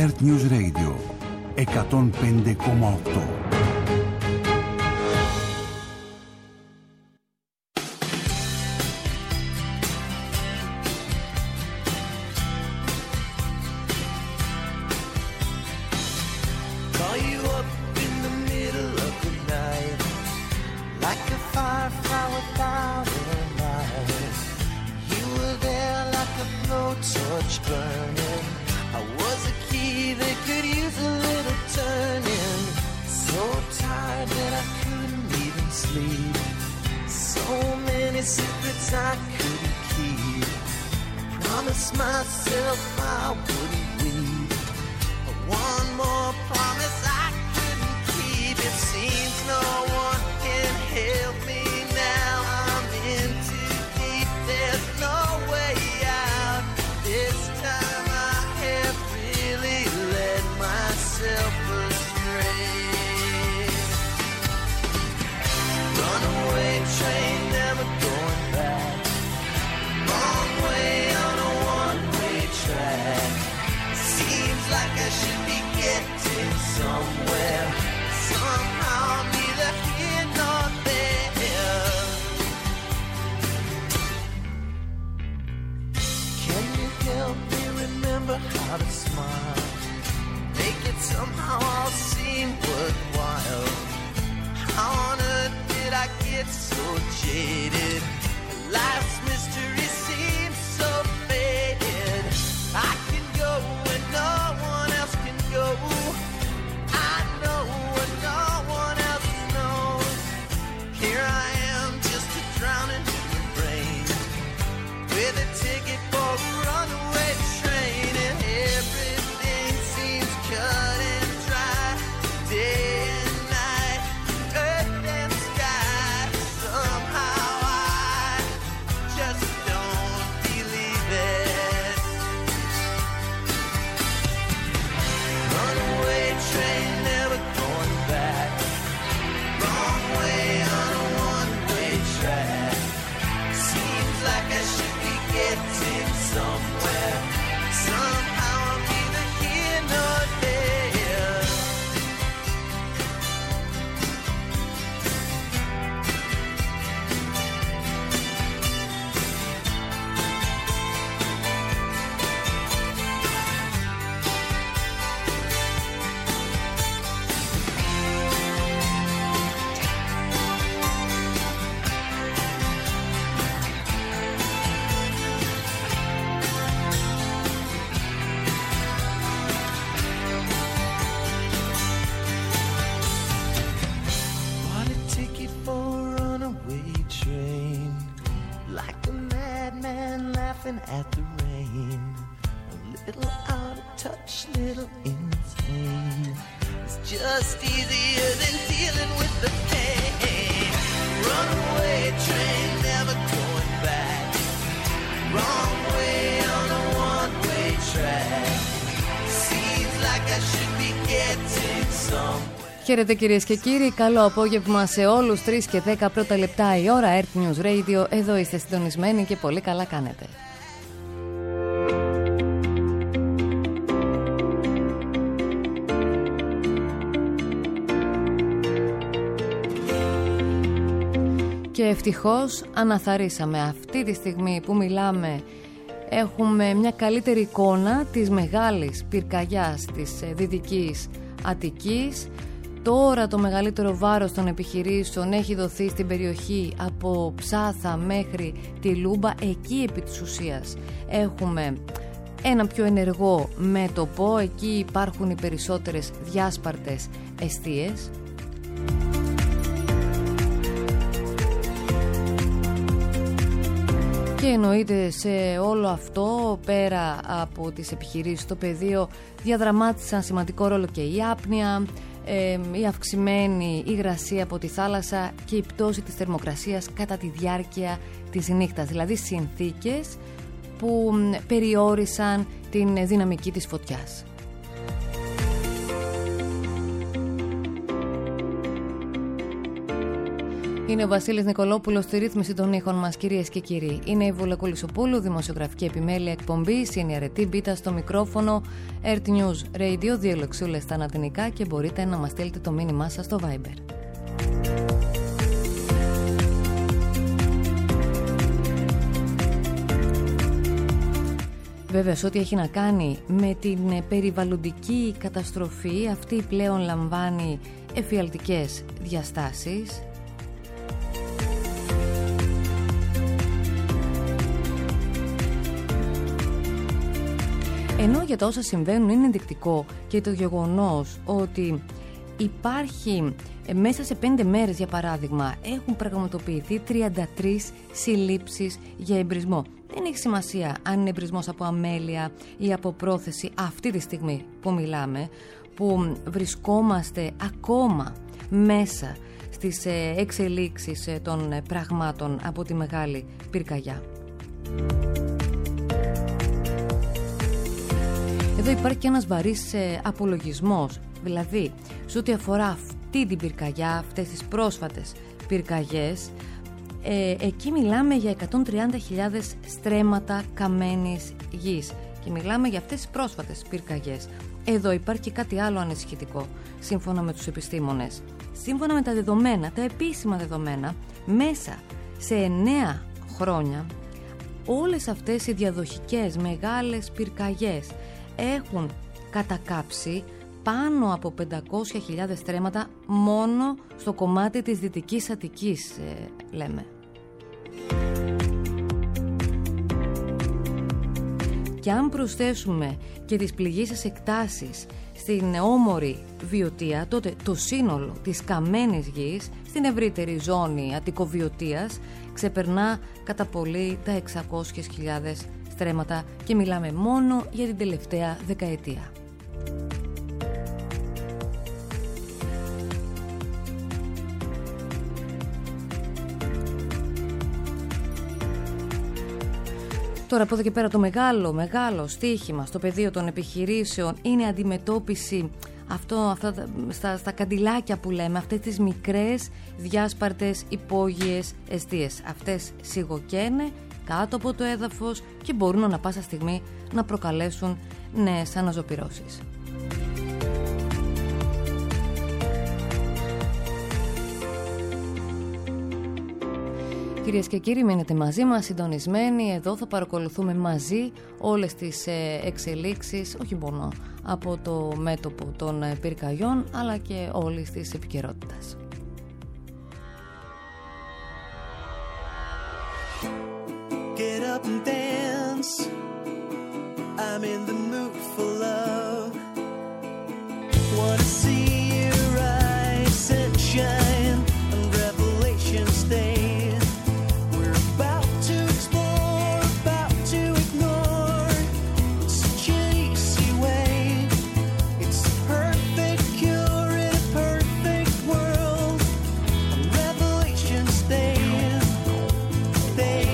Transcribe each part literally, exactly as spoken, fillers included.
Earth News Radio εκατόν πέντε κόμμα οκτώ. At the rain, a little out of touch, little insane. It's just easier than dealing with the pain. Runaway train, never going back. Wrong way on a one-way track. Seems like I should be getting somewhere. Χαίρετε κυρίες και κύριοι, καλό απόγευμα σε όλους. Τρεις και δέκα πρώτα λεπτά η ώρα, Earth News Radio. Εδώ είστε συντονισμένοι και πολύ καλά κάνετε. Και ευτυχώς αναθαρίσαμε. Αυτή τη στιγμή που μιλάμε έχουμε μια καλύτερη εικόνα της μεγάλης πυρκαγιάς της Δυτικής Αττικής. Τώρα το μεγαλύτερο βάρος των επιχειρήσεων έχει δοθεί στην περιοχή από Ψάθα μέχρι τη Λούμπα. Εκεί επί της ουσίας έχουμε ένα πιο ενεργό μέτωπο. Εκεί υπάρχουν οι περισσότερες διάσπαρτες εστίες. Και εννοείται σε όλο αυτό, πέρα από τις επιχειρήσεις στο πεδίο, διαδραμάτισαν σημαντικό ρόλο και η άπνοια, ε, η αυξημένη υγρασία από τη θάλασσα και η πτώση της θερμοκρασίας κατά τη διάρκεια της νύχτας. Δηλαδή συνθήκες που περιόρισαν την δυναμική της φωτιάς. Είναι ο Βασίλης Νικολόπουλος στη ρύθμιση των ήχων μας, κυρίες και κύριοι. Είναι η Βούλα Κουλισοπούλου, δημοσιογραφική επιμέλεια εκπομπής. Είναι η Αρετή Μπίτα στο μικρόφωνο. Earth News Radio, δύο λεξούλες στα ανατινικά και μπορείτε να μας στείλετε το μήνυμά σας στο Viber. Βέβαια, σε ό,τι έχει να κάνει με την περιβαλλοντική καταστροφή, αυτή πλέον λαμβάνει εφιαλτικές διαστάσεις. Ενώ για τα όσα συμβαίνουν είναι ενδεικτικό και το γεγονός ότι υπάρχει μέσα σε πέντε μέρες, για παράδειγμα, έχουν πραγματοποιηθεί τριάντα τρεις συλλήψεις για εμπρισμό. Δεν έχει σημασία αν είναι εμπρισμός από αμέλεια ή από πρόθεση αυτή τη στιγμή που μιλάμε, που βρισκόμαστε ακόμα μέσα στις εξελίξεις των πραγμάτων από τη Μεγάλη Πυρκαγιά. Εδώ υπάρχει και ένας βαρύς απολογισμός, δηλαδή σε ό,τι αφορά αυτή την πυρκαγιά, αυτές τις πρόσφατες πυρκαγιές, ε, εκεί μιλάμε για εκατόν τριάντα χιλιάδες στρέμματα καμένης γης και μιλάμε για αυτές τις πρόσφατες πυρκαγιές. Εδώ υπάρχει και κάτι άλλο ανησυχητικό, σύμφωνα με τους επιστήμονες. Σύμφωνα με τα δεδομένα, τα επίσημα δεδομένα, μέσα σε εννέα χρόνια όλες αυτές οι διαδοχικές μεγάλες πυρκαγιές έχουν κατακάψει πάνω από πεντακόσιες χιλιάδες στρέμματα μόνο στο κομμάτι της Δυτικής Αττικής, ε, λέμε. Και αν προσθέσουμε και τις πληγήσεις εκτάσεις στην όμορη Βιωτία, τότε το σύνολο της καμένης γης στην ευρύτερη ζώνη Αττικοβιωτίας ξεπερνά κατά πολύ τα εξακόσιες χιλιάδες στρέμματα και μιλάμε μόνο για την τελευταία δεκαετία. Τώρα από εδώ και πέρα το μεγάλο, μεγάλο στοίχημα στο πεδίο των επιχειρήσεων είναι αντιμετώπιση αυτό, αυτά, στα, στα καντιλάκια που λέμε, αυτές τις μικρές διάσπαρτες υπόγειες εστίες. Αυτές σιγοκαίνε κάτω από το έδαφος και μπορούν ανα πάσα στιγμή να προκαλέσουν νέες αναζωπυρώσεις. Κυρίες και κύριοι, μείνετε μαζί μας, συντονισμένοι. Εδώ θα παρακολουθούμε μαζί όλες τις εξελίξεις, όχι μόνο από το μέτωπο των πυρκαγιών, αλλά και όλης της επικαιρότητας. Get up and dance. I'm in the mood for love. Wanna see your eyes sunshine and revelation stay. We're about to explore, about to ignore. It's such an easy way. It's the perfect cure in a perfect world. And revelation stay. Stay.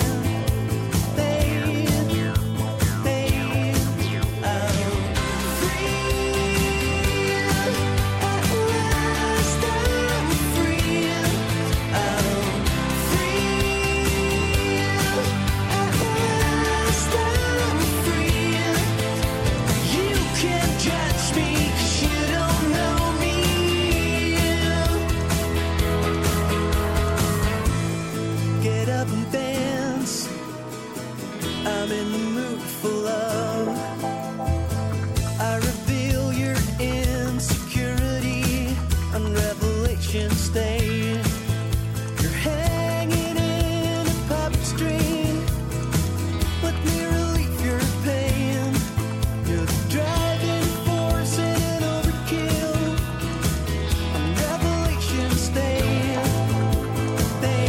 I'm in the mood for love. I reveal your insecurity and revelation stay. You're hanging in a puppet string. Let me relieve your pain. You're the driving force in an overkill. And revelation stay. Stay.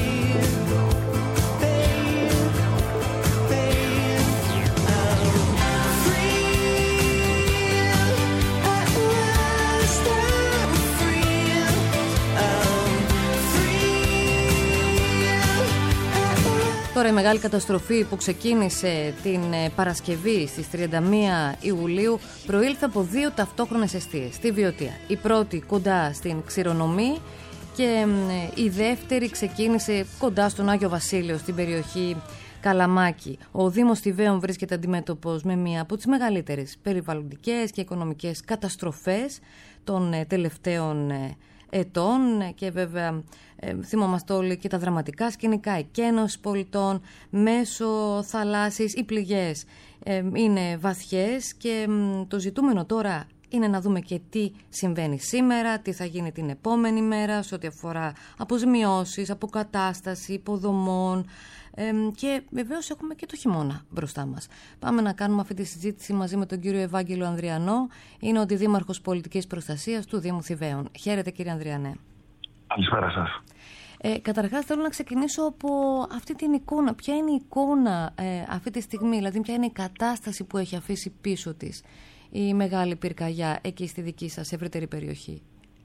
Τώρα η μεγάλη καταστροφή που ξεκίνησε την Παρασκευή στις τριάντα μία Ιουλίου προήλθε από δύο ταυτόχρονες εστίες στη Βιωτία. Η πρώτη κοντά στην Ξηρονομή, και η δεύτερη ξεκίνησε κοντά στον Άγιο Βασίλειο, στην περιοχή Καλαμάκι. Ο Δήμος Θηβαίων βρίσκεται αντιμέτωπος με μία από τις μεγαλύτερες περιβαλλοντικές και οικονομικές καταστροφές των τελευταίων ετών και βέβαια ε, θυμόμαστε όλοι και τα δραματικά σκηνικά, εκένωση πολιτών μέσω θαλάσσης. Οι πληγές ε, είναι βαθιές και ε, το ζητούμενο τώρα είναι να δούμε και τι συμβαίνει σήμερα, τι θα γίνει την επόμενη μέρα σε ό,τι αφορά αποζημιώσεις, αποκατάσταση υποδομών ε, και βεβαίως έχουμε και το χειμώνα μπροστά μας. Πάμε να κάνουμε αυτή τη συζήτηση μαζί με τον κύριο Ευάγγελο Ανδριανό. Είναι ο αντιδήμαρχος πολιτικής προστασίας του Δήμου Θηβαίων. Χαίρετε κύριε Ανδριανέ. Καλησπέρα σας. Ε, καταρχάς θέλω να ξεκινήσω από αυτή την εικόνα. Ποια είναι η εικόνα ε, αυτή τη στιγμή, δηλαδή ποια είναι η κατάσταση που έχει αφήσει πίσω της η μεγάλη πυρκαγιά εκεί στη δική σας ευρύτερη περιοχή?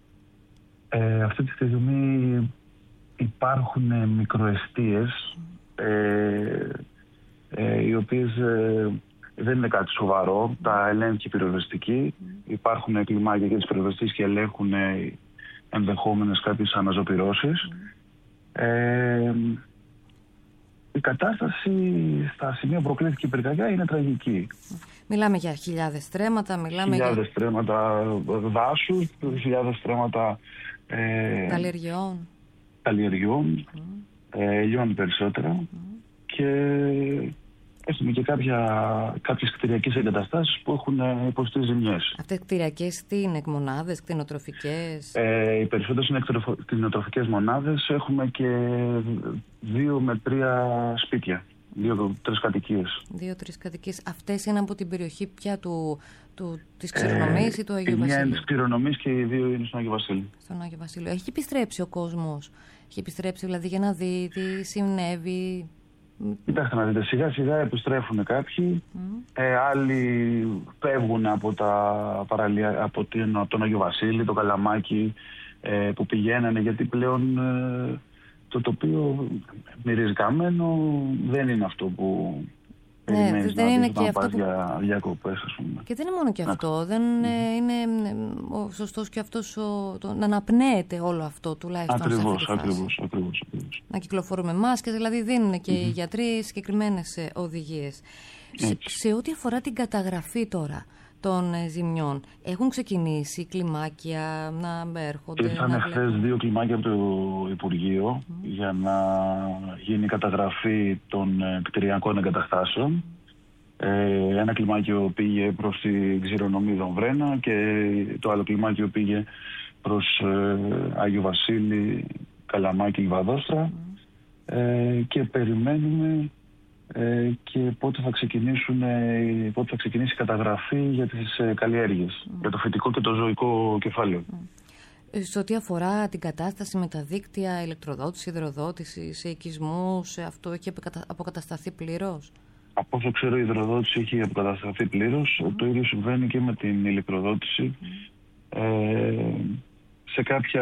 Ε, αυτή τη στιγμή υπάρχουν μικροεστίες ε, ε, οι οποίες ε, δεν είναι κάτι σοβαρό. Τα ελέγχει η πυροσβεστική. Mm. Υπάρχουν κλιμάκια για τις πυροσβεστικές και ελέγχουν ε, ενδεχόμενες κάποιες αναζωπυρώσεις. Mm. Ε, η κατάσταση στα σημεία που προκλήθηκε η πυρκαγιά είναι τραγική. Μιλάμε για χιλιάδες στρέμματα, μιλάμε χιλιάδες για... στρέμματα δάσους, χιλιάδες στρέμματα ε, καλλιεργειών, καλλιεργειών mm. ε, ελιών περισσότερα mm. και έχουμε και κάποια, κάποιες κτηριακές εγκαταστάσεις που έχουν υποστεί ζημιές. Αυτές κτηριακές τι είναι, εκμονάδες, κτηνοτροφικές? Ε, οι περισσότερες είναι κτηνοτροφικές μονάδες. Έχουμε και δύο με τρία σπίτια. Δύο-τρεις κατοικίες. Δύο-τρεις κατοικίες. Αυτές είναι από την περιοχή πια του, του, της Ξηρονομής ε, ή του Αγίου Βασιλείου? Μια είναι της Ξηρονομής και οι δύο είναι στον Άγιο Βασίλειο. Στον Άγιο Βασίλειο. Έχει επιστρέψει ο κόσμος? Έχει επιστρέψει δηλαδή για να δει τι συνέβη? Κοιτάξτε να δείτε, σιγά σιγά επιστρέφουν κάποιοι, mm. ε, άλλοι φεύγουν από, τα παραλία, από, την, από τον Άγιο Βασίλειο, το Καλαμάκι ε, που πηγαίνανε, γιατί πλέον ε, το τοπίο μυρίζει καμένο, δεν είναι αυτό που ναι, περιμένεις δεν να είναι δεις, και να αυτό πας που... για διακοπές, ας πούμε. Και δεν είναι μόνο και να. αυτό, δεν mm. είναι ο σωστός και αυτός ο, το, να αναπνέεται όλο αυτό τουλάχιστον. Ακριβώς, σε αυτή τη ακριβώς, ακριβώς, ακριβώς. Να κυκλοφορούμε μάσκες, δηλαδή δίνουν και mm-hmm. οι γιατροί συγκεκριμένες οδηγίες. Σε, σε ό,τι αφορά την καταγραφή τώρα των ζημιών, έχουν ξεκινήσει κλιμάκια να έρχονται? Ήρθαν χθες δύο κλιμάκια από το Υπουργείο mm. για να γίνει καταγραφή των κτηριακών εγκαταστάσεων. Mm. Ε, ένα κλιμάκιο πήγε προς τη Ξηρονομή Δομβρένα και το άλλο κλιμάκιο πήγε προς ε, Άγιο Βασίλη, Καλαμάκι, Λιβαδόστρα. Mm. Ε, και περιμένουμε Ε, και πότε θα, ξεκινήσουν, ε, πότε θα ξεκινήσει η καταγραφή για τις ε, καλλιέργειες, mm. για το φυτικό και το ζωικό κεφάλαιο. Mm. Σε ό,τι αφορά την κατάσταση με τα δίκτυα ηλεκτροδότηση, υδροδότηση, σε οικισμούς, αυτό έχει αποκατασταθεί πλήρως? Από όσο ξέρω η υδροδότηση έχει αποκατασταθεί πλήρως. Mm. Το ίδιο συμβαίνει και με την ηλεκτροδότηση. Mm. Ε, σε κάποια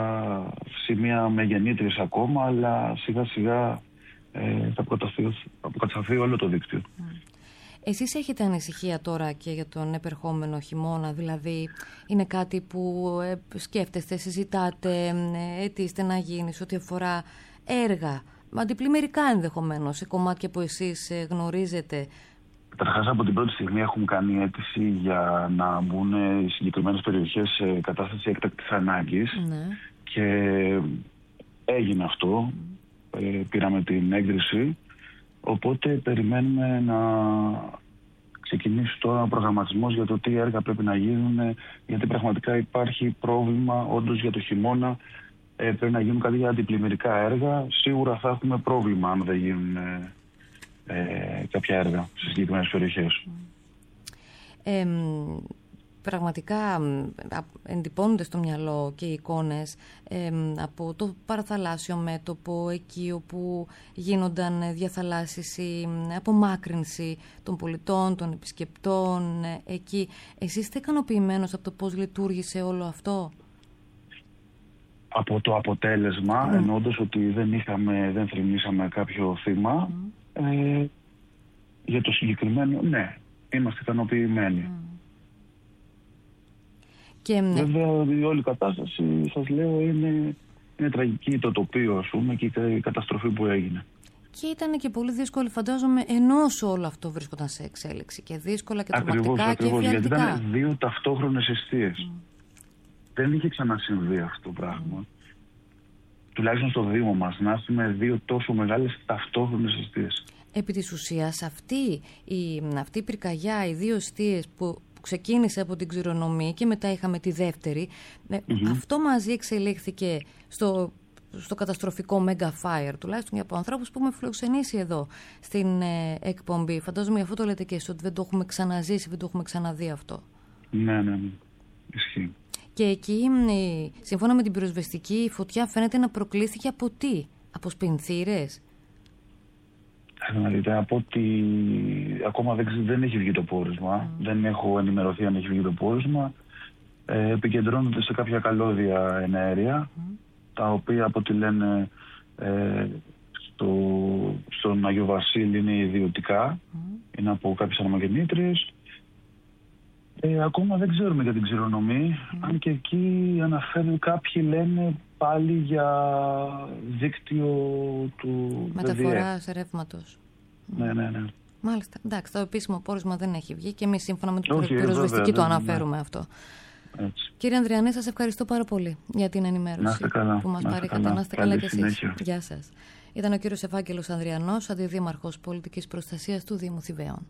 σημεία μεγενύτερης ακόμα, αλλά σιγά σιγά Ε, θα αποκατασταθεί όλο το δίκτυο. Εσείς έχετε ανησυχία τώρα και για τον επερχόμενο χειμώνα? Δηλαδή είναι κάτι που ε, σκέφτεστε, συζητάτε, ε, αιτήστε να γίνει σε ό,τι αφορά έργα, αντιπλημμυρικά ενδεχομένως, σε κομμάτια που εσείς ε, γνωρίζετε? Καταρχάς, από την πρώτη στιγμή έχουμε κάνει αίτηση για να μπουν οι συγκεκριμένες περιοχές σε κατάσταση έκτακτης ανάγκης. Ναι. Και έγινε αυτό. Mm. Ε, πήραμε την έγκριση, οπότε περιμένουμε να ξεκινήσει τώρα ο προγραμματισμός για το τι έργα πρέπει να γίνουν, γιατί πραγματικά υπάρχει πρόβλημα όντως για το χειμώνα. Ε, πρέπει να γίνουν κάτι για αντιπλημμυρικά έργα. Σίγουρα θα έχουμε πρόβλημα αν δεν γίνουν ε, ε, κάποια έργα σε συγκεκριμένες περιοχές. Ε, Πραγματικά εντυπώνονται στο μυαλό και οι εικόνες ε, από το παραθαλάσσιο μέτωπο, εκεί όπου γίνονταν διαθαλάσσιση, η απομάκρυνση των πολιτών, των επισκεπτών εκεί. Εσείς είστε ικανοποιημένος από το πώς λειτουργήσε όλο αυτό? Από το αποτέλεσμα, mm. εννοώντας ότι δεν είχαμε, δεν θρηνήσαμε κάποιο θύμα, mm. ε, για το συγκεκριμένο, ναι, είμαστε ικανοποιημένοι. Mm. Και... Βέβαια η όλη κατάσταση, σας λέω, είναι είναι τραγική το τοπίο, ας πούμε, και η καταστροφή που έγινε. Και ήταν και πολύ δύσκολο, φαντάζομαι, ενώ όλο αυτό βρίσκονταν σε εξέλιξη. Και δύσκολα και τρομακτικά ακριβώς, και εφιαλτικά. Γιατί ήταν δύο ταυτόχρονες εστίες. Mm. Δεν είχε ξανασυμβεί αυτό το πράγμα. Mm. Τουλάχιστον στο Δήμο μας, να έχουμε δύο τόσο μεγάλες ταυτόχρονες εστίες. Επί της ουσίας, αυτή η, αυτή η πυρκαγιά, οι δύο εστίες που, που ξεκίνησε από την Ξηρονομή και μετά είχαμε τη δεύτερη, mm-hmm. αυτό μαζί εξελίχθηκε στο... στο καταστροφικό Mega Fire, τουλάχιστον από ανθρώπους που έχουμε φιλοξενήσει εδώ στην ε, εκπομπή. Φαντάζομαι γι' αυτό το λέτε και εσείς, ότι δεν το έχουμε ξαναζήσει, δεν το έχουμε ξαναδεί αυτό. Ναι, ναι, ναι. Ισχύει. Και εκεί, ε, σύμφωνα με την πυροσβεστική, η φωτιά φαίνεται να προκλήθηκε από τι? Από σπινθήρες? Δηλαδή, από ότι ακόμα δεν, δεν έχει βγει το πόρισμα, mm. δεν έχω ενημερωθεί αν έχει βγει το πόρισμα. Ε, επικεντρώνονται σε κάποια καλώδια εναέρια, mm. τα οποία από ό,τι λένε ε, στο, στον Αγιο Βασίλη είναι ιδιωτικά, mm. είναι από κάποιες αναμογεννήτριες. Ε, ακόμα δεν ξέρουμε για την Ξηρονομή, mm. αν και εκεί αναφέρουν, κάποιοι λένε πάλι για δίκτυο του μεταφοράς ρεύματος. Ναι, ναι, ναι. Μάλιστα. Εντάξει, το επίσημο πόρισμα δεν έχει βγει και εμείς σύμφωνα με την πυροσβεστική το αναφέρουμε ναι. αυτό. Έτσι. Κύριε Ανδριανέ, σας ευχαριστώ πάρα πολύ για την ενημέρωση καλά, που μας παρήχατε. Να είστε καλά κι εσείς. Γεια σας. Ήταν ο κύριος Ευάγγελος Ανδριανός, αντιδήμαρχος πολιτικής προστασίας του Δήμου Θηβαίων.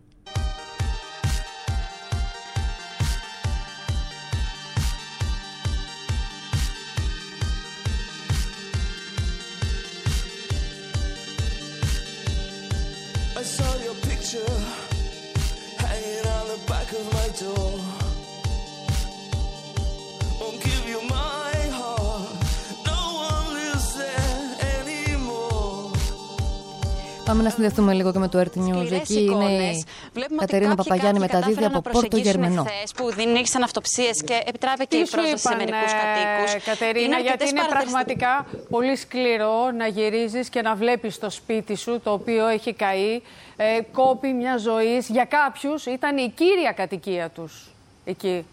Πάμε να συνδεθούμε λίγο και με το Earth News. Εκεί είναι η Κατερίνα Παπαγιάννη μεταδίδει από Πόρτο Γερμενό. Που δημιούργησαν αυτοψίες και επιτράπηκε και η πρόσβαση σε μερικούς κατοίκους. Κατερίνα, είναι γιατί είναι πραγματικά πολύ σκληρό να γυρίζεις και να βλέπεις το σπίτι σου, το οποίο έχει καεί, ε, κόπη μια ζωής. Για κάποιους ήταν η κύρια κατοικία τους εκεί.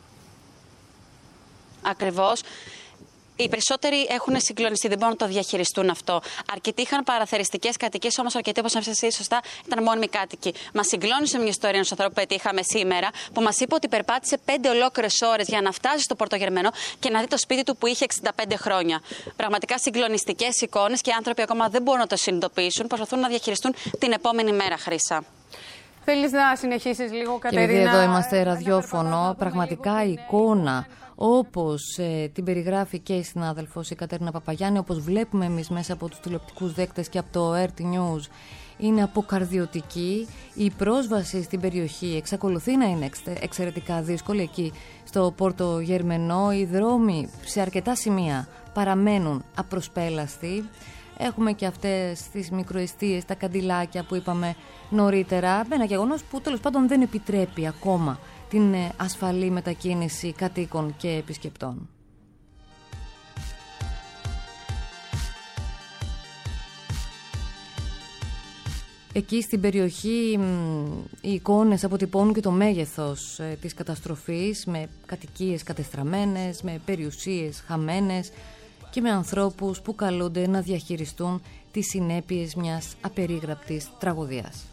Ακριβώς. Οι περισσότεροι έχουν συγκλονιστεί, δεν μπορούν να το διαχειριστούν αυτό. Αρκετοί είχαν παραθεριστικές κατοικίες, όμως αρκετοί, όπως έφτασε εσείς σωστά, ήταν μόνιμοι κάτοικοι. Μας συγκλώνησε μια ιστορία ενός ανθρώπου που πετύχαμε σήμερα, που μας είπε ότι περπάτησε πέντε ολόκληρες ώρες για να φτάσει στο Πορτογερμενό και να δει το σπίτι του που είχε εξήντα πέντε χρόνια. Πραγματικά συγκλονιστικές εικόνες και οι άνθρωποι ακόμα δεν μπορούν να το συνειδητοποιήσουν, προσπαθούν να διαχειριστούν την επόμενη μέρα, Χρύσα. Θέλεις να συνεχίσεις λίγο, Κατερίνα? Και επειδή εδώ είμαστε ραδιόφωνο, πραγματικά η εικόνα όπως ε, την περιγράφει και η συνάδελφος η Κατερίνα Παπαγιάννη, όπως βλέπουμε εμείς μέσα από τους τηλεοπτικούς δέκτες και από το Earth News, είναι αποκαρδιωτική. Η πρόσβαση στην περιοχή εξακολουθεί να είναι εξαιρετικά δύσκολη εκεί στο Πόρτο Γερμενό. Οι δρόμοι σε αρκετά σημεία παραμένουν απροσπέλαστοι. Έχουμε και αυτές τις μικροεστίες, τα καντιλάκια που είπαμε νωρίτερα, με ένα γεγονός που τέλος πάντων δεν επιτρέπει ακόμα την ασφαλή μετακίνηση κατοίκων και επισκεπτών. Εκεί στην περιοχή οι εικόνες αποτυπώνουν και το μέγεθος της καταστροφής, με κατοικίες κατεστραμμένες, με περιουσίες χαμένες και με ανθρώπους που καλούνται να διαχειριστούν τις συνέπειες μιας απερίγραπτης τραγωδίας.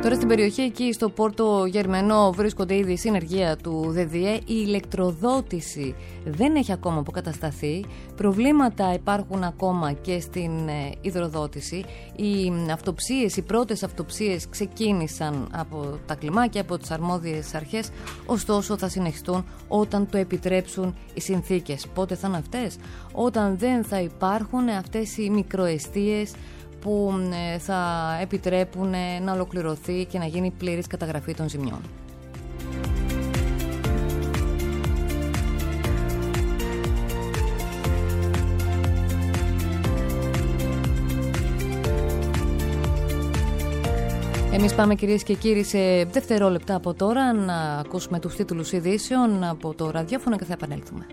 Τώρα στην περιοχή εκεί στο Πόρτο Γερμενό βρίσκονται ήδη συνεργεία του ΔΔΕ. Η ηλεκτροδότηση δεν έχει ακόμα αποκατασταθεί. Προβλήματα υπάρχουν ακόμα και στην υδροδότηση. Οι αυτοψίες, οι πρώτες αυτοψίες ξεκίνησαν από τα κλιμάκια, από τις αρμόδιες αρχές. Ωστόσο θα συνεχιστούν όταν το επιτρέψουν οι συνθήκες. Πότε θα είναι αυτές? Όταν δεν θα υπάρχουν αυτές οι μικροεστίες που θα επιτρέπουν να ολοκληρωθεί και να γίνει πλήρης καταγραφή των ζημιών. Εμείς πάμε, κυρίες και κύριοι, σε δευτερόλεπτα από τώρα να ακούσουμε τους τίτλους ειδήσεων από το ραδιόφωνο και θα επανέλθουμε.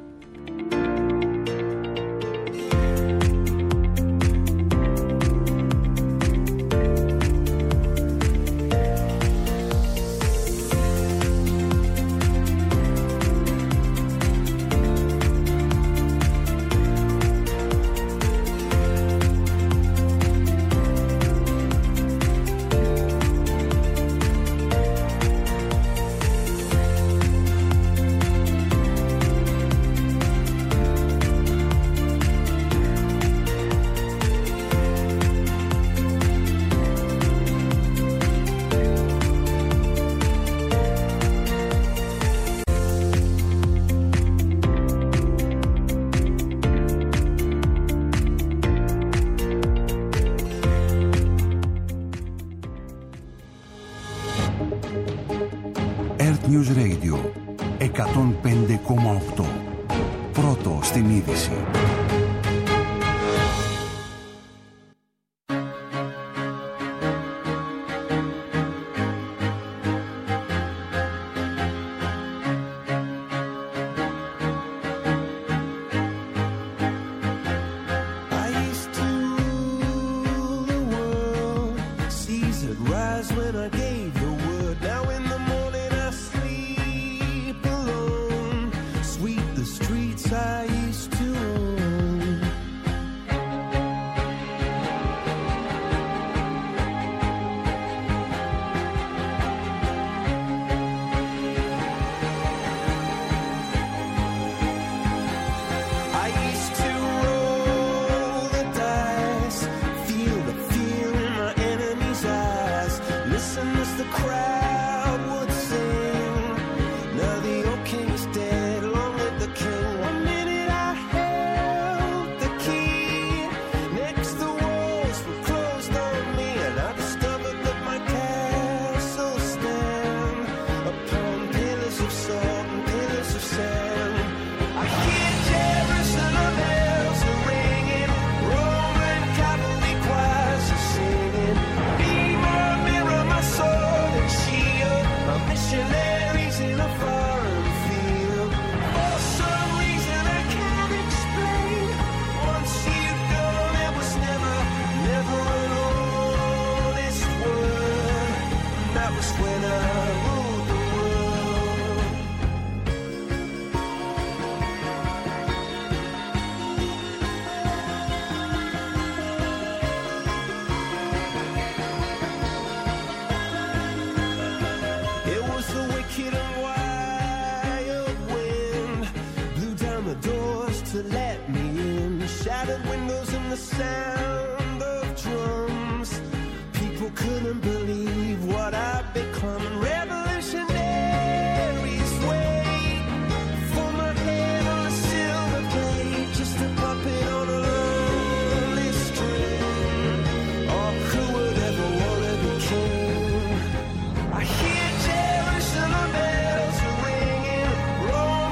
News Radio εκατόν πέντε κόμμα οκτώ. Πρώτο στην είδηση.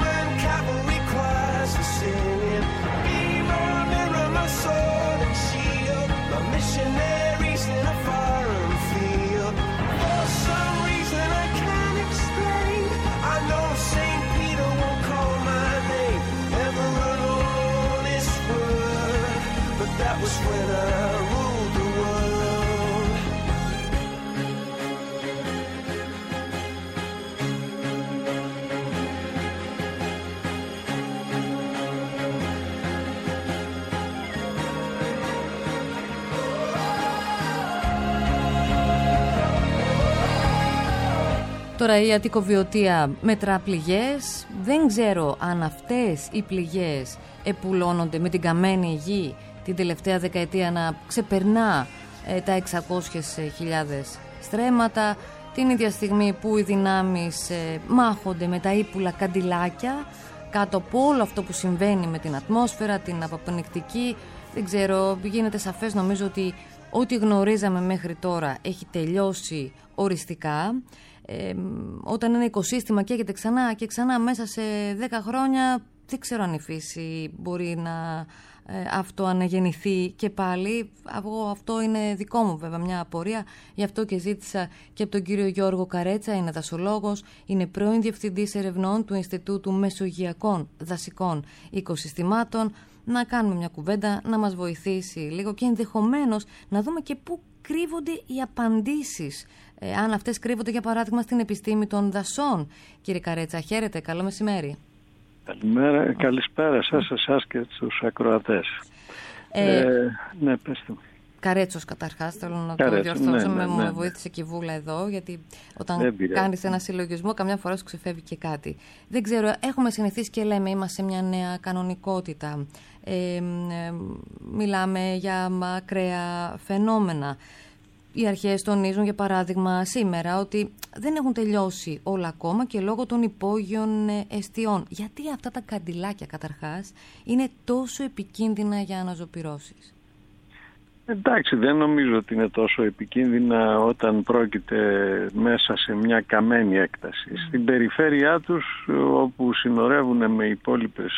She Τώρα η Αττικοβιωτία μετρά πληγές. Δεν ξέρω αν αυτές οι πληγές επουλώνονται με την καμένη γη την τελευταία δεκαετία να ξεπερνά ε, τα εξακόσιες χιλιάδες στρέμματα, την ίδια στιγμή που οι δυνάμεις ε, μάχονται με τα ύπουλα καντιλάκια κάτω από όλο αυτό που συμβαίνει με την ατμόσφαιρα, την αποπνικτική. Δεν ξέρω, γίνεται σαφές νομίζω ότι ό,τι γνωρίζαμε μέχρι τώρα έχει τελειώσει οριστικά. Ε, όταν ένα οικοσύστημα καίγεται ξανά και ξανά μέσα σε δέκα χρόνια, δεν ξέρω αν η φύση μπορεί να ε, αυτοαναγεννηθεί και πάλι. Εγώ, αυτό είναι δικό μου βέβαια μια απορία, γι' αυτό και ζήτησα και από τον κύριο Γιώργο Καρέτσα, είναι δασολόγος, είναι πρώην διευθυντής ερευνών του Ινστιτούτου Μεσογειακών Δασικών Οικοσυστημάτων, να κάνουμε μια κουβέντα, να μας βοηθήσει λίγο και ενδεχομένως να δούμε και πού κρύβονται οι απαντήσεις. Ε, αν αυτές κρύβονται για παράδειγμα στην επιστήμη των δασών. Κύριε Καρέτσα, χαίρετε, καλό μεσημέρι. Καλημέρα, καλησπέρα σας, εσάς και στους ακροατές. Ε, ε, ναι, πέστε μου. Καρέτσος καταρχάς, θέλω να Καρέτσο, το διορθώσω, ναι, ναι, μου ναι, ναι. βοήθησε και η Βούλα εδώ, γιατί όταν κάνεις ένα συλλογισμό καμιά φορά σου ξεφεύγει και κάτι. Δεν ξέρω, έχουμε συνηθίσει και λέμε είμαστε σε μια νέα κανονικότητα. Ε, ε, μιλάμε για ακραία φαινόμενα. Οι αρχές τονίζουν για παράδειγμα σήμερα ότι δεν έχουν τελειώσει όλα ακόμα και λόγω των υπόγειων εστιών. Γιατί αυτά τα καντιλάκια καταρχάς είναι τόσο επικίνδυνα για αναζωπυρώσεις? Εντάξει, δεν νομίζω ότι είναι τόσο επικίνδυνα όταν πρόκειται μέσα σε μια καμένη έκταση. Mm. Στην περιφέρειά τους, όπου συνορεύουν με υπόλοιπες,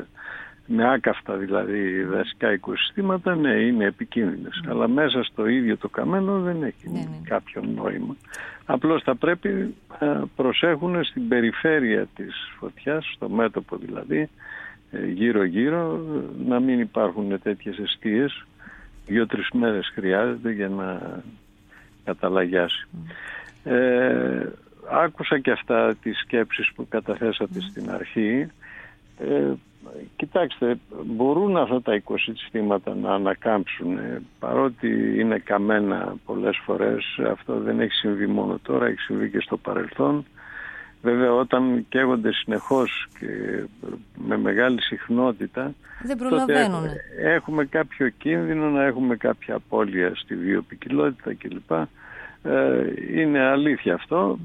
με άκαυτα δηλαδή δασικά οικοσυστήματα, ναι, είναι επικίνδυνες. Mm. Αλλά μέσα στο ίδιο το καμένο δεν έχει ναι, ναι. κάποιο νόημα. Απλώς θα πρέπει να προσέχουν στην περιφέρεια της φωτιάς, στο μέτωπο δηλαδή, γύρω-γύρω, να μην υπάρχουν τέτοιες εστίες. Δύο-τρεις μέρες χρειάζεται για να καταλαγιάσει. Mm. Ε, άκουσα και αυτά τις σκέψεις που καταθέσατε mm. στην αρχή. Ε, κοιτάξτε, μπορούν αυτά τα οικοσυστήματα να ανακάμψουν, ε, παρότι είναι καμένα πολλές φορές. Αυτό δεν έχει συμβεί μόνο τώρα, έχει συμβεί και στο παρελθόν. Βέβαια όταν καίγονται συνεχώς και με μεγάλη συχνότητα, δεν προλαβαίνουν. Έχουμε κάποιο κίνδυνο να έχουμε κάποια απώλεια στη βιοποικιλότητα κλπ. Ε, είναι αλήθεια αυτό.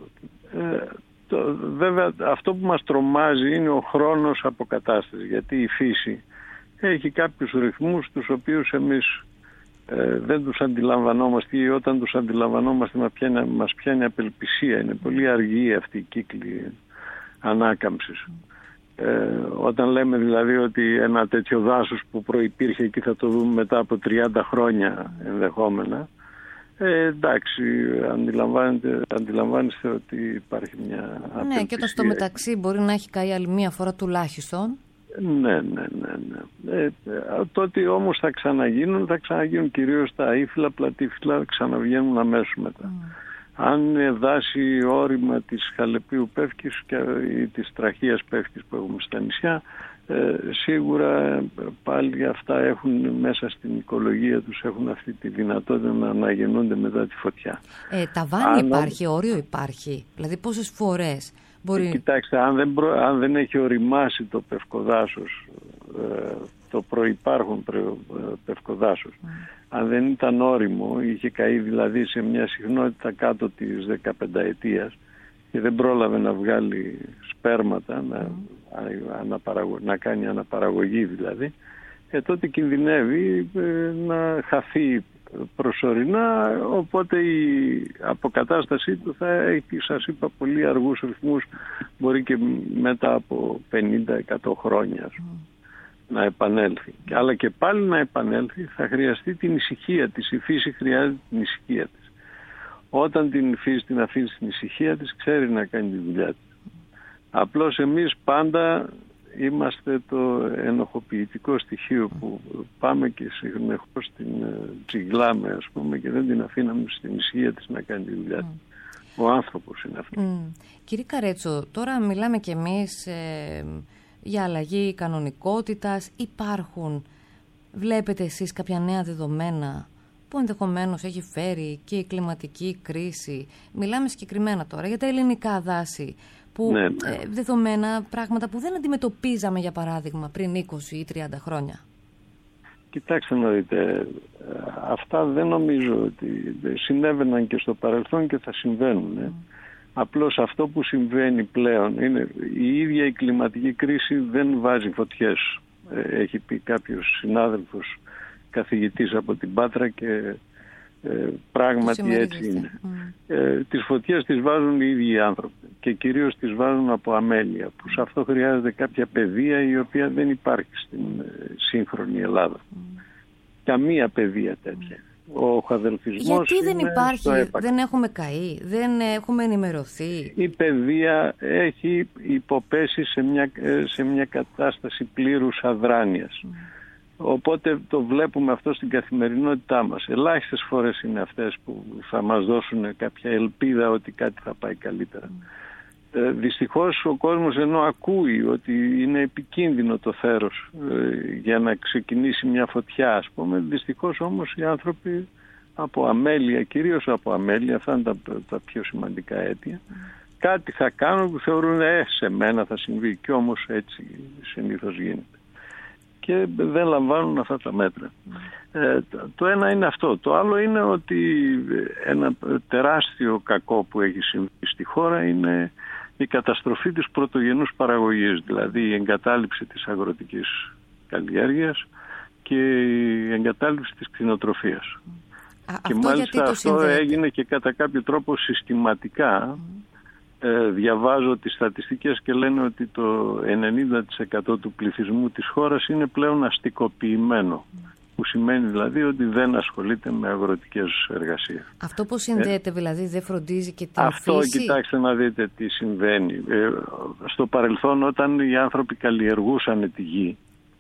Ε, το, βέβαια αυτό που μας τρομάζει είναι ο χρόνος αποκατάστασης, γιατί η φύση έχει κάποιους ρυθμούς τους οποίους εμείς Ε, δεν τους αντιλαμβανόμαστε ή όταν τους αντιλαμβανόμαστε μας πιάνει, μας πιάνει απελπισία. Είναι πολύ αργή αυτή η κύκλη ανάκαμψης. Ε, όταν λέμε δηλαδή ότι ένα τέτοιο δάσος που προϋπήρχε εκεί θα το δούμε μετά από τριάντα χρόνια ενδεχόμενα, ε, εντάξει, αντιλαμβάνεστε ότι υπάρχει μια απελπισία. Ναι, και όταν στο μεταξύ μπορεί να έχει καεί άλλη μία φορά τουλάχιστον. Ναι, ναι, ναι, ναι. Ε, τότε όμως θα ξαναγίνουν, θα ξαναγίνουν κυρίως τα ύφυλα, πλατύφυλα, ξαναβγαίνουν αμέσως μετά. Mm. Αν είναι δάση όρημα της Χαλεπίου Πεύκης και, ή της Τραχίας Πεύκης που έχουμε στα νησιά, ε, σίγουρα πάλι αυτά έχουν μέσα στην οικολογία τους, έχουν αυτή τη δυνατότητα να αναγεννούνται μετά τη φωτιά. Ε, ταβάνι αν, υπάρχει, όριο υπάρχει, δηλαδή πόσες φορές μπορεί... Κοιτάξτε, αν δεν, προ, αν δεν έχει οριμάσει το πευκοδάσος, ε, το προϋπάρχον πευκοδάσος, mm. αν δεν ήταν όριμο, είχε καεί δηλαδή σε μια συχνότητα κάτω της δεκαπενταετίας και δεν πρόλαβε να βγάλει σπέρματα, mm. να, αναπαραγω, να κάνει αναπαραγωγή δηλαδή, ε, τότε κινδυνεύει ε, να χαθεί προσωρινά, οπότε η αποκατάστασή του θα έχει, σας είπα, πολύ αργούς ρυθμούς, μπορεί και μετά από πενήντα με εκατό χρόνια mm. να επανέλθει. Αλλά και πάλι να επανέλθει θα χρειαστεί την ησυχία της. Η φύση χρειάζεται την ησυχία της. Όταν την φύση την αφήνει στην ησυχία της, ξέρει να κάνει τη δουλειά της. Απλώς εμείς πάντα είμαστε το ενοχοποιητικό στοιχείο που πάμε και συνεχώς την τσιγκλάμε, ας πούμε, και δεν την αφήναμε στην ησυχία της να κάνει τη δουλειά της. Mm. Ο άνθρωπος είναι αυτό. Mm. Κύριε Καρέτσο, τώρα μιλάμε κι εμείς ε, για αλλαγή κανονικότητας. Υπάρχουν, βλέπετε εσείς κάποια νέα δεδομένα που ενδεχομένως έχει φέρει και η κλιματική κρίση. Μιλάμε συγκεκριμένα τώρα για τα ελληνικά δάση, που ναι. ε, δεδομένα πράγματα που δεν αντιμετωπίζαμε, για παράδειγμα, πριν είκοσι ή τριάντα χρόνια. Κοιτάξτε να δείτε, αυτά δεν νομίζω ότι συνέβαιναν και στο παρελθόν και θα συμβαίνουν. Mm. Απλώς αυτό που συμβαίνει πλέον είναι η ίδια η κλιματική κρίση δεν βάζει φωτιές. Έχει πει κάποιος συνάδελφος καθηγητής από την Πάτρα και ε, πράγματι έτσι είναι. Mm. Ε, τις φωτιές τις βάζουν οι ίδιοι οι άνθρωποι και κυρίως τις βάζουν από αμέλεια, που σε αυτό χρειάζεται κάποια παιδεία η οποία δεν υπάρχει στην ε, σύγχρονη Ελλάδα. Mm. Καμία παιδεία τέτοια. Mm. Ο χαδελφισμός Γιατί δεν υπάρχει, δεν έχουμε καεί, δεν έχουμε ενημερωθεί. Η παιδεία έχει υποπέσει σε μια, σε μια κατάσταση πλήρους αδράνειας. Mm. Οπότε το βλέπουμε αυτό στην καθημερινότητά μας. Ελάχιστες φορές είναι αυτές που θα μας δώσουν κάποια ελπίδα ότι κάτι θα πάει καλύτερα. Mm. Ε, δυστυχώς ο κόσμος, ενώ ακούει ότι είναι επικίνδυνο το θέρος ε, για να ξεκινήσει μια φωτιά, ας πούμε, δυστυχώς όμως οι άνθρωποι από αμέλεια, κυρίως από αμέλεια, αυτά είναι τα, τα πιο σημαντικά αίτια, mm. κάτι θα κάνουν που θεωρούν ε, σε μένα θα συμβεί, και όμως έτσι συνήθως γίνεται. Και δεν λαμβάνουν αυτά τα μέτρα. Mm. Ε, το, το ένα είναι αυτό. Το άλλο είναι ότι ένα τεράστιο κακό που έχει συμβεί στη χώρα είναι η καταστροφή της πρωτογενούς παραγωγής, δηλαδή η εγκατάλειψη της αγροτικής καλλιέργειας και η εγκατάλειψη της κτηνοτροφίας. Α, και αυτό μάλιστα αυτό συνδέεται. έγινε και κατά κάποιο τρόπο συστηματικά. Mm. Ε, διαβάζω τις στατιστικές και λένε ότι το ενενήντα τοις εκατό του πληθυσμού της χώρας είναι πλέον αστικοποιημένο. Mm. Που σημαίνει δηλαδή ότι δεν ασχολείται με αγροτικές εργασίες. Αυτό που συνδέεται ε, δηλαδή δεν φροντίζει και την αυτό, φύση. Κοιτάξτε να δείτε τι συμβαίνει. Ε, στο παρελθόν, όταν οι άνθρωποι καλλιεργούσαν τη γη,